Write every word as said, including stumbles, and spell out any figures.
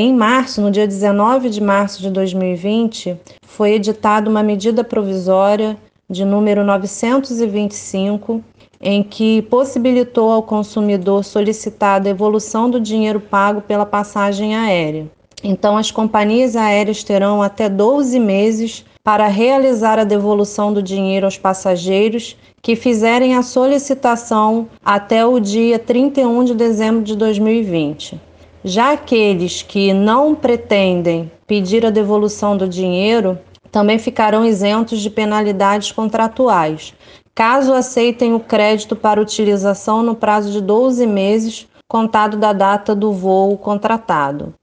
Em março, no dia dezenove de março de dois mil e vinte, foi editada uma medida provisória de número novecentos e vinte e cinco, em que possibilitou ao consumidor solicitar a devolução do dinheiro pago pela passagem aérea. Então, as companhias aéreas terão até doze meses para realizar a devolução do dinheiro aos passageiros que fizerem a solicitação até o dia trinta e um de dezembro de dois mil e vinte. Já aqueles que não pretendem pedir a devolução do dinheiro também ficarão isentos de penalidades contratuais, caso aceitem o crédito para utilização no prazo de doze meses, contado da data do voo contratado.